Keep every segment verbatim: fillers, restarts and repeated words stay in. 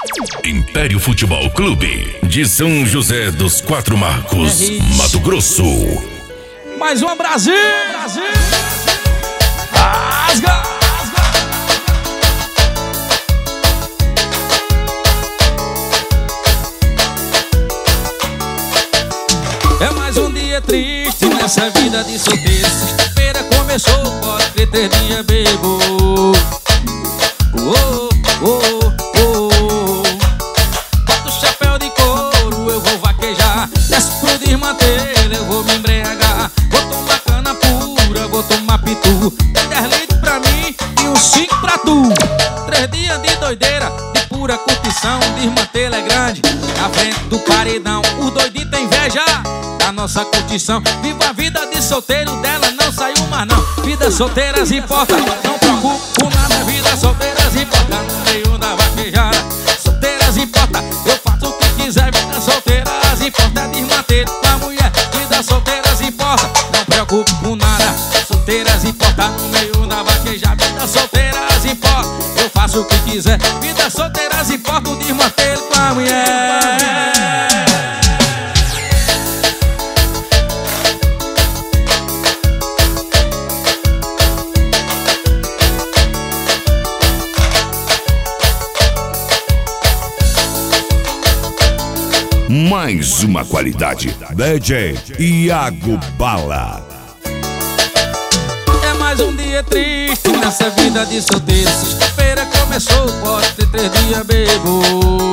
Império Futebol Clube de São José dos Quatro Marcos, Mato Grosso. Mais uma Brasil! Brasil! Rasga! É mais um dia triste nessa vida de solteiro. Sexta-feira começou, pode crer, três dias bebo. Oh, oh, oh. Bota o chapéu de couro, eu vou vaquejar. Desce pro desmantelo, eu vou me embriagar. Vou tomar cana pura, vou tomar pitu. Tem dez litros pra mim e uns cinco pra tu. Três dias de doideira, de pura curtição. Desmantelo é grande, na frente do paredão. Os doidinhos tem inveja da nossa curtição. Viva a vida de solteiro, dela não saiu mais não. Vida solteiras importa, não preocupo com nada. Vida solteiras importa, no meio da vaquejada. Solteiras importa, eu faço o que quiser. Vida solteiras importa, desmantelo com a mulher. Vida solteiras importa, não preocupo com nada. Solteiras importa, no meio da vaquejada. Vida solteiras importa, eu faço o que quiser. Vida solteiras importa, o desmantelo com a mulher. Mais uma qualidade. D J Iago Bala. É mais um dia triste nessa vida de solteiro. Sexta-feira começou, pode ter três dias bebo.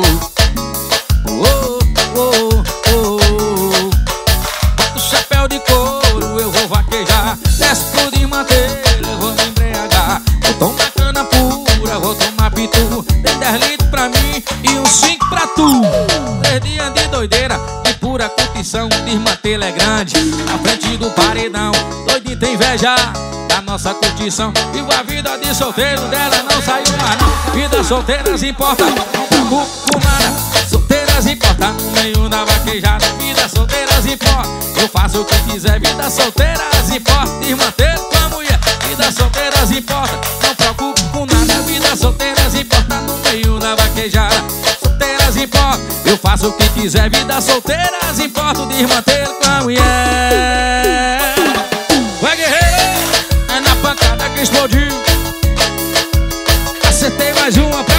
Oh, oh, oh, oh. Bota o chapéu de couro, eu vou vaquejar. Desce pro desmantelo, eu vou me embriagar. Vou tomar cana pura, vou tomar pitu. Tem dez litros pra mim e uns cinco pra tu. Três dias de doideira, de pura curtição. Desmantelo é grande, na frente do paredão. Doidinho tem inveja da nossa curtição. Viva a vida de solteiro, dela não saiu mais não. Vida solteiras importa, não preocupo com nada. Solteiras importa, no meio da vaquejada. Vida solteiras importa, eu faço o que quiser. Vida solteiras importa, desmantelo com a mulher. Vida solteiras importa, não preocupo com nada. Vida solteiras importa, no meio da vaquejada. Solteiras importa, eu faço o que quiser. Vida solteiras importa, o desmantelo com a mulher. Vai, guerreiro! É na pancada que explodiu. Acertei mais uma pra